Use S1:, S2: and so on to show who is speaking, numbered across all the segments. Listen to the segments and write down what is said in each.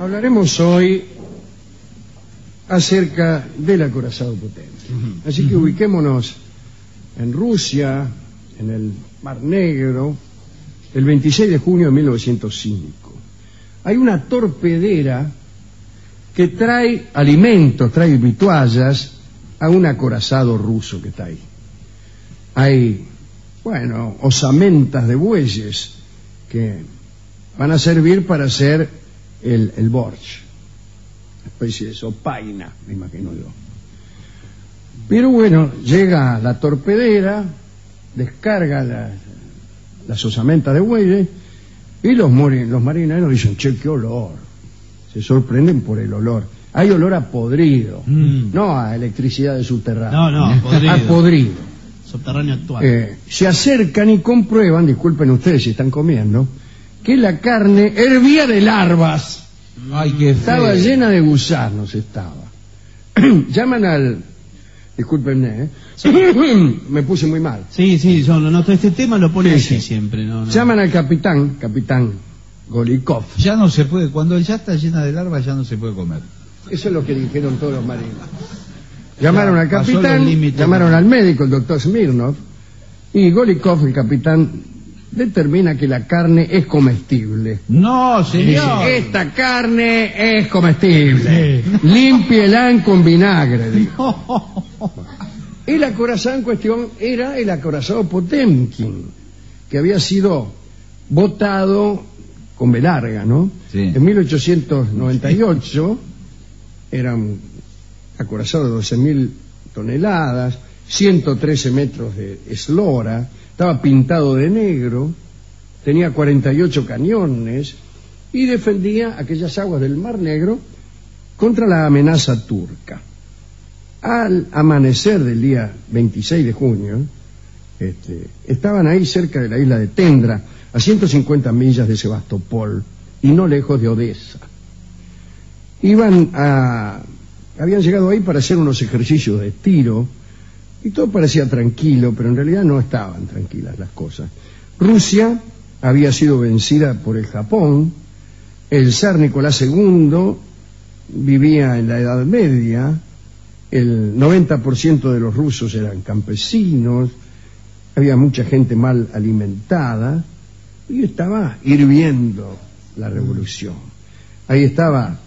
S1: Hablaremos hoy acerca del acorazado Potemkin. Así que ubiquémonos en Rusia, en el Mar Negro, el 26 de junio de 1905. Hay una torpedera que trae alimentos, trae vituallas a un acorazado ruso que está ahí. Hay, osamentas de bueyes que van a servir para hacer el borsch, una especie de sopaina, me imagino yo. Pero llega la torpedera, descarga las osamentas de bueyes y los marineros dicen, che, qué olor. Se sorprenden por el olor. Hay olor a podrido, no a electricidad de subterráneo.
S2: No, podrido.
S1: A podrido.
S2: Subterráneo actual.
S1: Se acercan y comprueban, disculpen ustedes si están comiendo, que la carne hervía de larvas.
S3: Ay, qué feo.
S1: Estaba llena de gusanos, Llaman al... Discúlpenme, me puse muy mal.
S2: Sí, este tema lo pone
S1: Sí.
S2: siempre. No.
S1: Llaman al capitán Golikov.
S3: Ya no se puede, cuando ya está llena de larvas ya no se puede comer.
S1: Eso es lo que dijeron todos los marinos. Llamaron al
S3: pasó
S1: capitán,
S3: los límites.
S1: llamaron al médico, el doctor Smirnov, y Golikov, el capitán, determina que la carne es comestible.
S3: No, señor.
S1: Dice, esta carne es comestible. Límpiela con vinagre, dijo. El acorazado en cuestión era el acorazado Potemkin, que había sido botado con B larga, ¿no?
S3: Sí.
S1: En 1898 era un acorazado de 12.000 toneladas, 113 metros de eslora, estaba pintado de negro, tenía 48 cañones y defendía aquellas aguas del Mar Negro contra la amenaza turca. Al amanecer del día 26 de junio, estaban ahí cerca de la isla de Tendra, a 150 millas de Sebastopol y no lejos de Odessa. Habían llegado ahí para hacer unos ejercicios de tiro y todo parecía tranquilo, pero en realidad no estaban tranquilas las cosas. Rusia había sido vencida por el Japón, el zar Nicolás II vivía en la Edad Media, el 90% de los rusos eran campesinos, había mucha gente mal alimentada y estaba hirviendo la revolución. Ahí estaba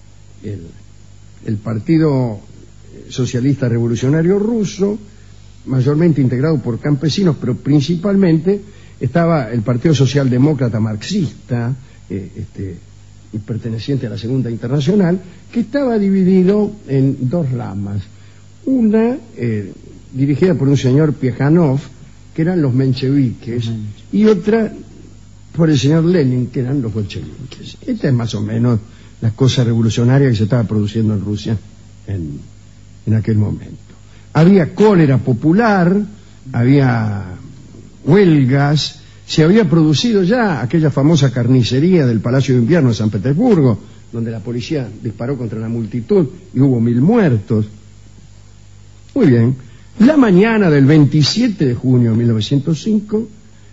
S1: el Partido Socialista Revolucionario Ruso, mayormente integrado por campesinos, pero principalmente estaba el Partido Socialdemócrata Marxista, y perteneciente a la Segunda Internacional, que estaba dividido en dos ramas. Una dirigida por un señor Plejánov, que eran los mencheviques, y otra por el señor Lenin, que eran los bolcheviques. Esta es más o menos la cosa revolucionaria que se estaba produciendo en Rusia en aquel momento. Había cólera popular, había huelgas, se había producido ya aquella famosa carnicería del Palacio de Invierno de San Petersburgo, donde la policía disparó contra la multitud y hubo 1.000 muertos. Muy bien. La mañana del 27 de junio de 1905,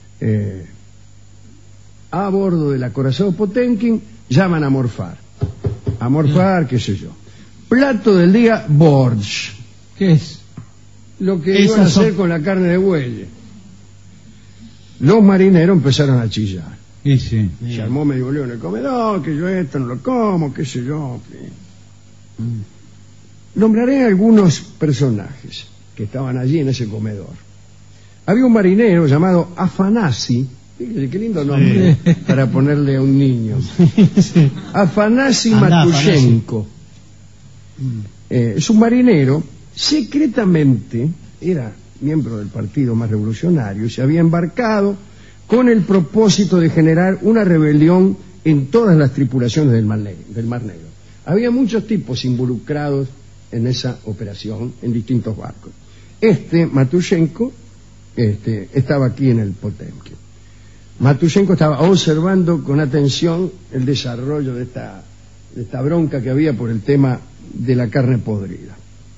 S1: a bordo del acorazado Potemkin, llaman a morfar. A morfar, qué sé yo. Plato del día, borsch.
S3: ¿Qué es?
S1: Lo que iban a hacer con la carne de buey. Los marineros empezaron a chillar.
S3: Sí, sí.
S1: Se armó medio lío en el comedor, que yo esto no lo como, qué sé yo. Nombraré algunos personajes que estaban allí en ese comedor. Había un marinero llamado Afanasi, fíjese qué lindo nombre para ponerle a un niño. Afanasi Matushenko. Es un marinero, secretamente era miembro del partido más revolucionario, y se había embarcado con el propósito de generar una rebelión en todas las tripulaciones del Mar Negro. Había muchos tipos involucrados en esa operación en distintos barcos. Matushenko estaba aquí en el Potemkin. Matushenko estaba observando con atención el desarrollo de esta bronca que había por el tema de la carne podrida.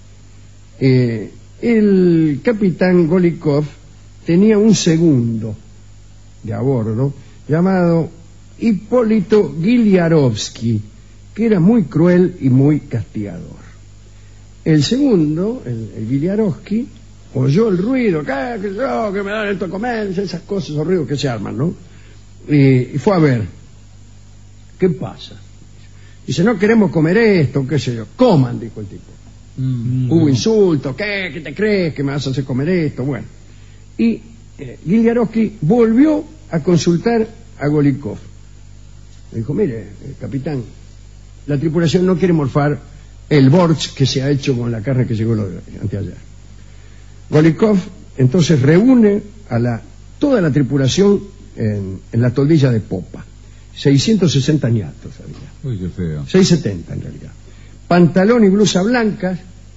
S1: El capitán Golikov tenía un segundo de a bordo llamado Hipólito Giliarovsky, que era muy cruel y muy castigador. El segundo, el Guiliarovsky, oyó el ruido, que me dan esto a comer, esas cosas, esos ruidos que se arman, ¿no? Y fue a ver, ¿qué pasa? Dice, no queremos comer esto, qué sé yo. Coman, dijo el tipo. Hubo insultos, ¿qué te crees que me vas a hacer comer esto? Bueno. Y Guiliarovsky volvió a consultar a Golikov. Le dijo, mire, capitán, la tripulación no quiere morfar el borsch que se ha hecho con la carne que llegó anteayer. Golikov entonces reúne a toda la tripulación en la toldilla de popa. 660 ñatos había.
S3: Uy, qué feo.
S1: 670 en realidad. Pantalón y blusa blancas,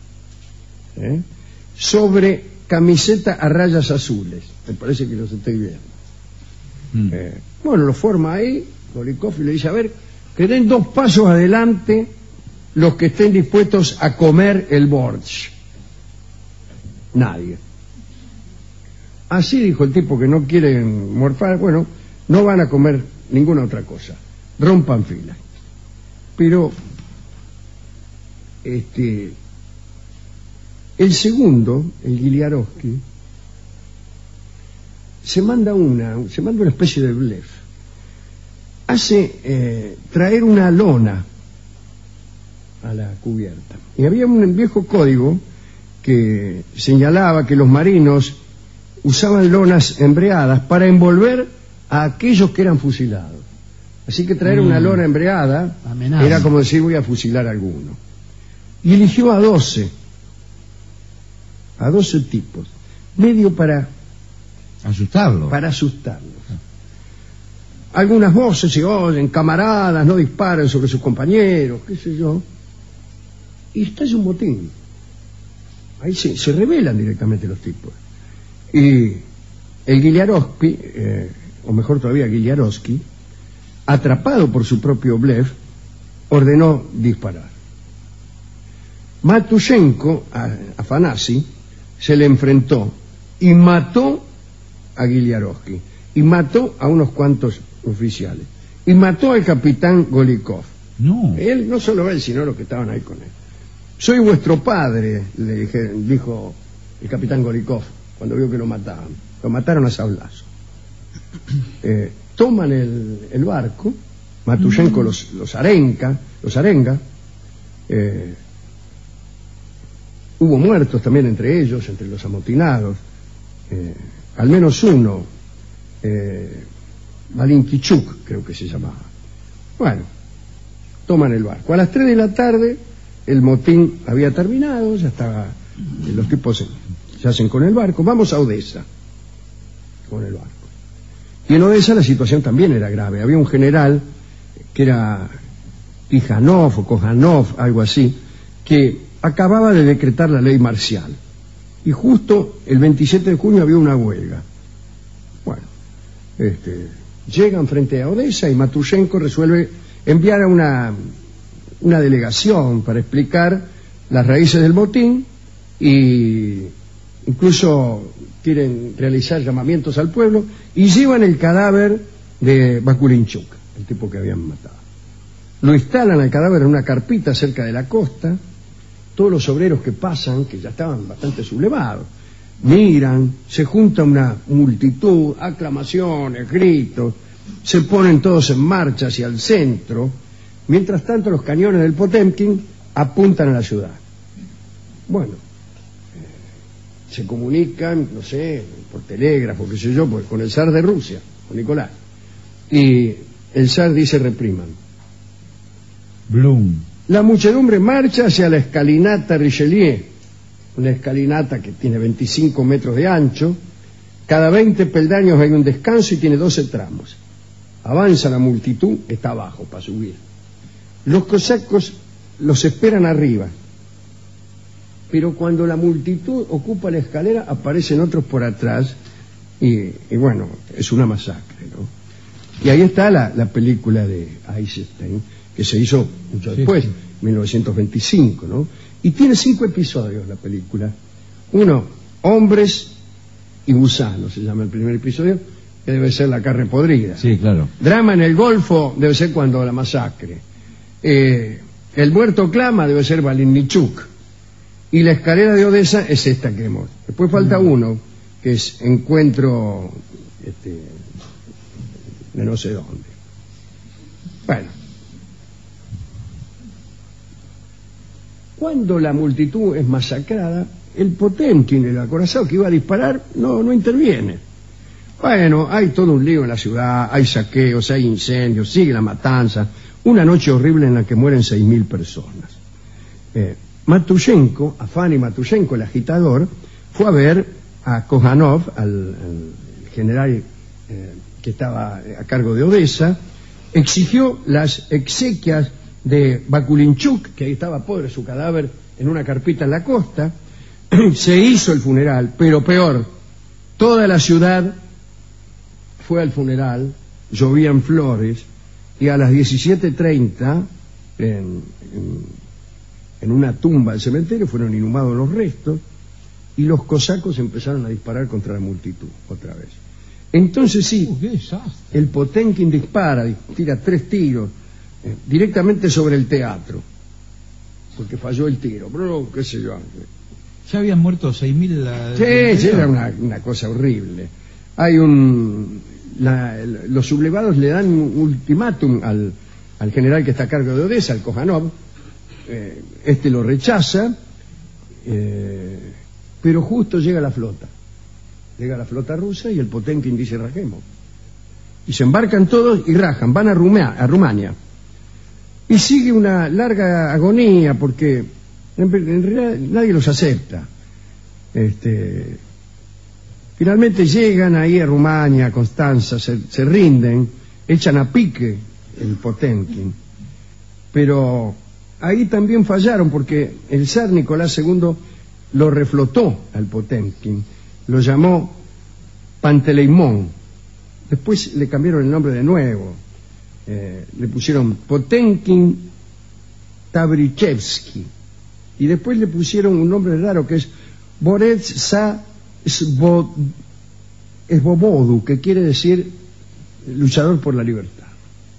S1: sobre camiseta a rayas azules. Me parece que los estoy viendo. Bueno, lo forma ahí Golikov y le dice, a ver, que den 2 pasos adelante los que estén dispuestos a comer el borsch. Nadie. Así dijo el tipo que no quieren morfar, bueno, no van a comer ninguna otra cosa, rompan fila. Pero el segundo, el Guiliarovsky, se manda una especie de blef. Hace traer una lona a la cubierta. Y había un viejo código que señalaba que los marinos usaban lonas embreadas para envolver a aquellos que eran fusilados. Así que traer una lona embreada era como decir, voy a fusilar a alguno. Y eligió a 12 tipos, medio para
S3: asustarlos.
S1: Algunas voces se oyen, camaradas, no disparen sobre sus compañeros, qué sé yo. Y estalla un botín. Ahí se rebelan directamente los tipos. Y el Guiliarovsky, o mejor todavía Guiliarovsky, atrapado por su propio blef, ordenó disparar. Matushenko, a Afanasi, se le enfrentó y mató a Guiliarovsky, y mató a unos cuantos oficiales, y mató al capitán Golikov.
S3: No.
S1: Él, no solo él, sino los que estaban ahí con él. Soy vuestro padre, dijo el capitán Golikov cuando vio que lo mataban. Lo mataron a sablazo. Toman el barco, Matushenko los arenga. Hubo muertos también entre ellos, entre los amotinados. Al menos uno, Malinkichuk, creo que se llamaba. Bueno, toman el barco. A las 3 de la tarde el motín había terminado, ya estaba, los tipos se hacen con el barco. Vamos a Odessa con el barco. Y en Odessa la situación también era grave. Había un general que era Tijanov o Kojanov, algo así, que acababa de decretar la ley marcial. Y justo el 27 de junio había una huelga. Bueno, llegan frente a Odessa y Matushenko resuelve enviar a una delegación para explicar las raíces del motín, y incluso quieren realizar llamamientos al pueblo, y llevan el cadáver de Bakulinchuk, el tipo que habían matado. Lo instalan al cadáver en una carpita cerca de la costa. Todos los obreros que pasan, que ya estaban bastante sublevados, miran, se junta una multitud, aclamaciones, gritos, se ponen todos en marcha hacia el centro. Mientras tanto, los cañones del Potemkin apuntan a la ciudad. Bueno, se comunican, no sé, por telégrafo, qué sé yo, pues, con el zar de Rusia, con Nicolás. Y el zar dice, repriman.
S3: Blum.
S1: La muchedumbre marcha hacia la escalinata Richelieu, una escalinata que tiene 25 metros de ancho. Cada 20 peldaños hay un descanso y tiene 12 tramos. Avanza la multitud, está abajo para subir. Los cosacos los esperan arriba, pero cuando la multitud ocupa la escalera aparecen otros por atrás y bueno, es una masacre, ¿no? Y ahí está la película de Eisenstein, que se hizo mucho después, 1925, ¿no? Y tiene 5 episodios la película. Uno, Hombres y Gusanos, se llama el primer episodio, que debe ser la carne podrida.
S3: Sí, claro.
S1: Drama en el Golfo, debe ser cuando la masacre. El muerto clama, debe ser Valinnichuk. Y la escalera de Odessa es esta que hemos. Después falta uno, que es encuentro de no sé dónde. Bueno. Cuando la multitud es masacrada, el Potemkin, el acorazado que iba a disparar, no interviene. Bueno, hay todo un lío en la ciudad, hay saqueos, hay incendios, sigue la matanza. Una noche horrible en la que mueren 6.000 personas. Matushenko, Afani Matushenko, el agitador, fue a ver a Kojanov, al general que estaba a cargo de Odessa, exigió las exequias de Bakulinchuk, que ahí estaba pobre su cadáver en una carpita en la costa. Se hizo el funeral, pero peor, toda la ciudad fue al funeral, llovían flores, y a las 17:30 en una tumba del cementerio fueron inhumados los restos, y los cosacos empezaron a disparar contra la multitud otra vez. Entonces sí, el Potemkin tira 3 tiros directamente sobre el teatro, porque falló el tiro, pero qué sé yo.
S3: Ya habían muerto 6.000.
S1: Sí, era una cosa horrible. Hay los sublevados le dan un ultimátum al general que está a cargo de Odessa, al Kojanov. Este lo rechaza, pero justo llega la flota. Llega la flota rusa y el Potemkin dice rajemos. Y se embarcan todos y rajan, van a Rumania. Y sigue una larga agonía porque en realidad nadie los acepta. Finalmente llegan ahí a Rumania, a Constanza, se rinden, echan a pique el Potemkin. Pero ahí también fallaron porque el zar Nicolás II lo reflotó al Potemkin, lo llamó Panteleimón. Después le cambiaron el nombre de nuevo, le pusieron Potemkin Tabrichevsky, y después le pusieron un nombre raro que es Borets Svobodu, que quiere decir luchador por la libertad.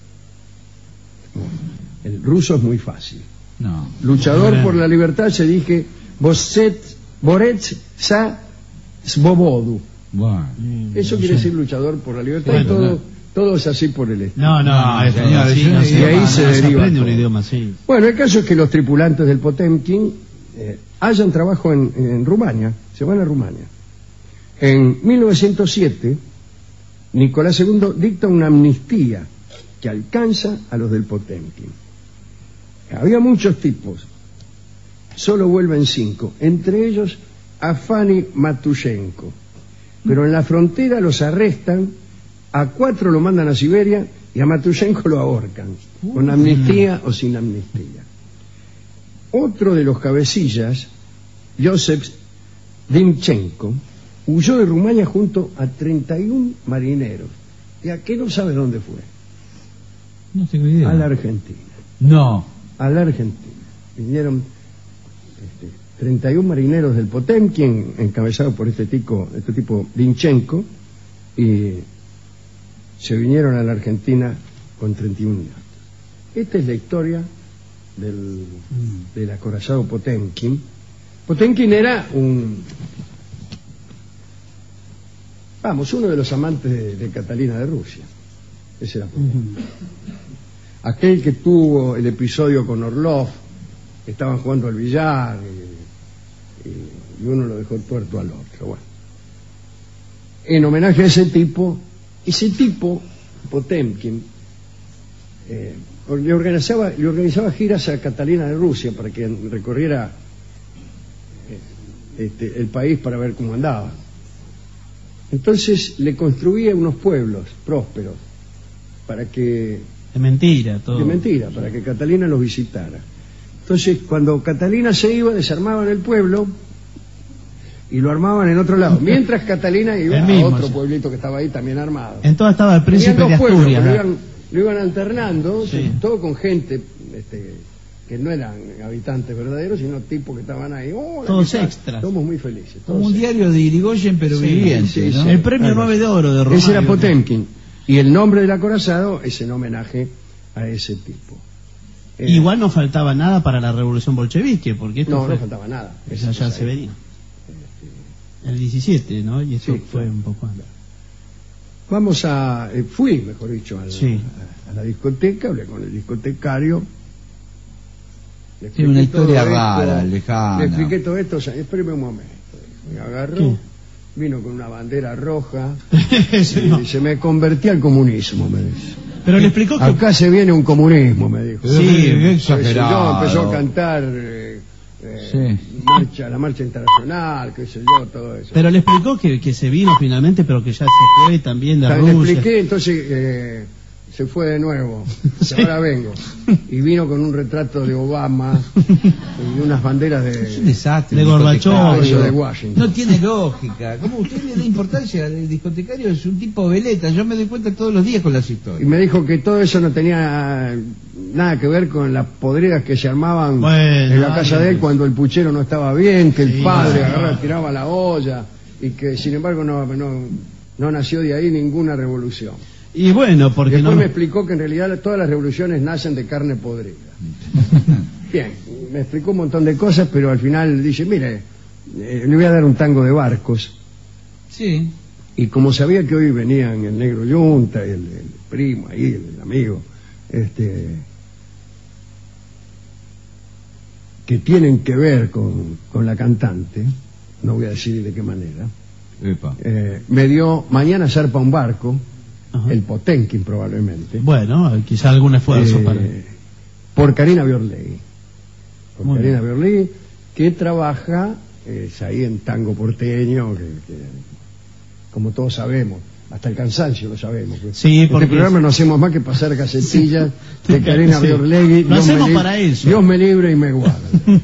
S1: El ruso es muy fácil.
S3: No.
S1: Luchador por la libertad se dice Borets Svobodu.
S3: Bueno.
S1: Eso quiere decir luchador por la libertad, bueno, y todo es así por el estilo.
S2: Señor,
S1: y ahí se deriva
S2: aprende
S1: todo.
S2: un idioma así.
S1: Bueno, el caso es que los tripulantes del Potemkin hallan trabajo en Rumania, se van a Rumania. En 1907, Nicolás II dicta una amnistía que alcanza a los del Potemkin. Había muchos tipos, solo vuelven 5, entre ellos Afani Matushenko. Pero en la frontera los arrestan, a 4 lo mandan a Siberia y a Matushenko lo ahorcan, con amnistía o sin amnistía. Otro de los cabecillas, Joseph Dimchenko, huyó de Rumania junto a 31 marineros. ¿Y a qué no sabe dónde fue?
S3: No tengo idea.
S1: A la Argentina.
S3: No.
S1: A la Argentina. Vinieron 31 marineros del Potemkin, encabezados por este tipo Dimchenko, y se vinieron a la Argentina con 31 yates. Esta es la historia del acorazado Potemkin. Potemkin era uno de los amantes de Catalina de Rusia. Ese era Potemkin. Aquel que tuvo el episodio con Orlov, estaban jugando al billar y uno lo dejó tuerto al otro. Bueno, en homenaje a ese tipo, Potemkin, le organizaba giras a Catalina de Rusia para que recorriera el país para ver cómo andaba. Entonces le construía unos pueblos prósperos para que...
S2: De mentira, todo.
S1: De mentira, para que Catalina los visitara. Entonces, cuando Catalina se iba, desarmaban el pueblo y lo armaban en otro lado. Mientras Catalina iba a otro pueblito que estaba ahí también armado.
S2: Entonces estaba el príncipe de Asturias.
S1: Lo iban alternando,
S2: sí.
S1: Todo con gente que no eran habitantes verdaderos, sino tipos que estaban ahí.
S2: Todos extras.
S1: Somos muy felices.
S3: Como un diario de Irigoyen, pero viviente,
S1: sí,
S3: ¿no?
S1: sí.
S2: El premio 9 de oro de Romano.
S1: Ese era Potemkin. Y el nombre del acorazado es en homenaje a ese tipo.
S2: Igual no faltaba nada para la revolución bolchevique, porque esto
S1: no faltaba nada.
S2: Eso ya se venía. El 17, ¿no? Y esto
S1: Sí,
S2: fue
S1: claro.
S2: un poco antes.
S1: Vamos a... fui, mejor dicho,
S2: Sí.
S1: a la discoteca, hablé con el discotecario. Le
S3: Tiene una
S1: expliqué
S3: historia
S1: todo
S3: rara,
S1: esto,
S3: lejana.
S1: Le expliqué todo esto, o sea, espéreme un momento. Me agarró,
S2: ¿Qué?
S1: vino con una bandera roja
S2: Eso
S1: y
S2: no.
S1: dice, me convertí al comunismo, me dice.
S2: Pero le explicó que...
S1: Acá se viene un comunismo, me dijo.
S3: Sí, qué exagerado.
S1: Yo empezó a cantar
S3: Sí.
S1: la marcha internacional, qué sé yo, todo eso.
S2: Pero le explicó que se vino finalmente, pero que ya se fue también de
S1: Le
S2: Rusia.
S1: expliqué, entonces se fue de nuevo.
S2: Sí.
S1: Ahora vengo. Y vino con un retrato de Obama y unas banderas
S3: Es un
S1: de...
S3: desastre.
S2: De
S3: el
S2: Gorbachov,
S3: discotecario.
S1: eso de Washington.
S3: No tiene lógica. ¿Cómo usted le da importancia al discotecario? Es un tipo veleta. Yo me doy cuenta todos los días con las
S1: Y
S3: historias.
S1: me dijo que todo eso no tenía nada que ver con las podridas que se armaban
S2: Bueno,
S1: en la casa de él
S2: pues.
S1: cuando el puchero no estaba bien, que el
S2: Sí,
S1: padre
S2: no.
S1: agarraba, tiraba la olla y que sin embargo no nació de ahí ninguna revolución.
S2: Y bueno, porque
S1: Después
S2: no...
S1: me explicó que en realidad todas las revoluciones nacen de carne podrida. Bien, me explicó un montón de cosas, pero al final dice, mire, le voy a dar un tango de barcos.
S3: Sí.
S1: Y como sabía que hoy venían el negro Yunta, el primo ahí, el amigo, que tienen que ver con la cantante, no voy a decir de qué manera,
S3: Epa.
S1: me dio, mañana zarpa un barco,
S2: Ajá.
S1: el Potemkin probablemente,
S2: Bueno, quizá algún esfuerzo para...
S1: por Karina Biorlegui. Por
S2: Muy
S1: Karina
S2: bien.
S1: Biorlegui, que trabaja ahí en tango porteño, que, como todos sabemos, hasta el cansancio lo sabemos. Que
S2: Sí,
S1: en
S2: porque
S1: este programa no hacemos más que pasar casetillas de Karina
S2: Sí.
S1: Biorlegui.
S2: Lo hacemos para eso.
S1: Dios me libre y me guarde.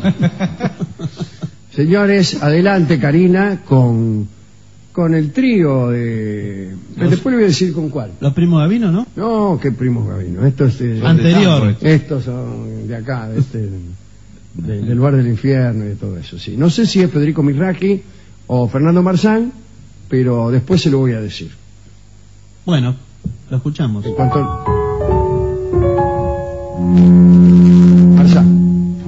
S1: Señores, adelante Karina con el trío de... Después le voy a decir con cuál.
S2: Los primos Gavino, ¿no?
S1: No, qué primos Gavino. Estos,
S2: Anterior.
S1: estos son de acá, del Bar del Infierno y de todo eso. Sí. No sé si es Federico Mirraqui o Fernando Marzán, pero después se lo voy a decir.
S2: Bueno, lo escuchamos.
S1: En cuanto... Marzán.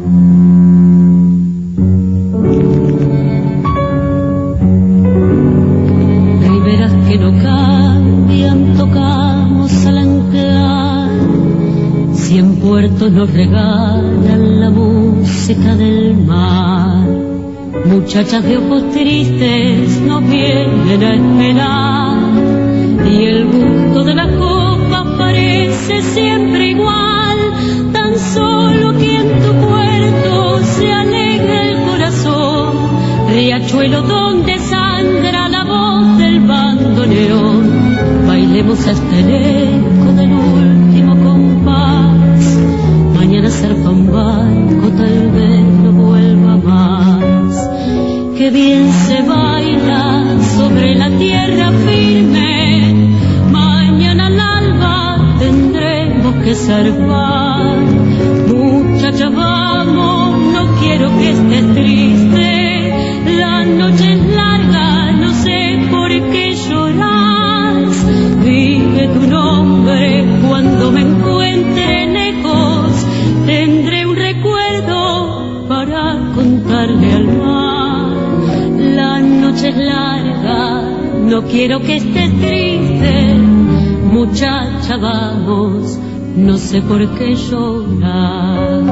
S4: Riberas que no cambian, tocamos al anclar. 100 puertos nos regalan la música del mar. Muchachas de ojos tristes nos vienen a esperar. Y el gusto de la copa parece siempre igual. Tan solo que en tu puerto se alegra el corazón. Riachuelo donde sangra la voz del bandoneón. Bailemos hasta el eco del último compás. Mañana zarpa un barco, tal vez no vuelva más. Qué bien se baila sobre la tierra firme. Mañana al alba tendremos que zarpar. Muchacha, vamos, no quiero que estés triste. La noche es larga, no sé por qué lloras. Vive tu nombre cuando me encuentre lejos. Tendré un recuerdo para contarle al mar. La noche es larga, no quiero que estés triste. Muchacha, vamos, no sé por qué lloras.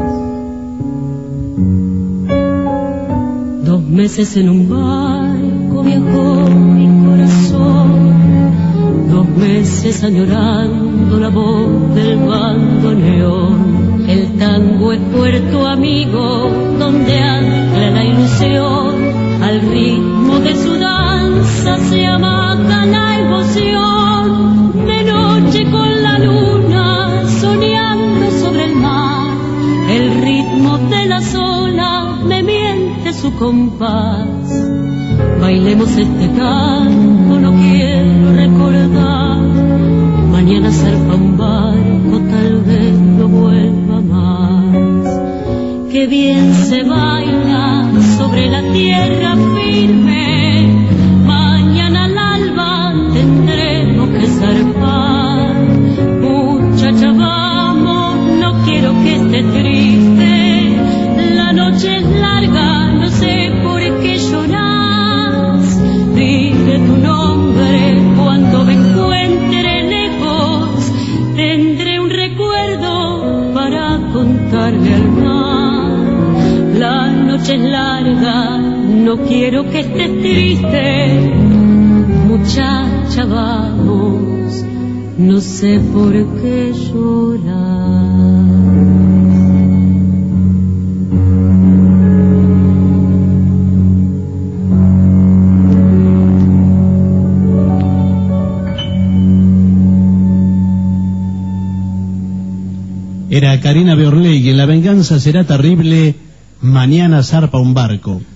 S4: 2 meses en un barco viajó mi corazón. 2 meses añorando la voz del bandoneón. El tango es puerto amigo donde ancla la ilusión. Al ritmo de su danza se amaca la emoción. De noche con la luna soñando sobre el mar. El ritmo de las olas me miente su compás. Bailemos este tango, no quiero recordar. Mañana zarpa un barco, tal vez no vuelva más. Qué bien se baila sobre la tierra firme. Mañana al alba tendremos que zarpar. Muchacha, vamos, no quiero quiero que estés triste, muchacha, vamos, no sé por qué llorar.
S5: Era Karina Beorley y en La venganza será terrible, mañana zarpa un barco.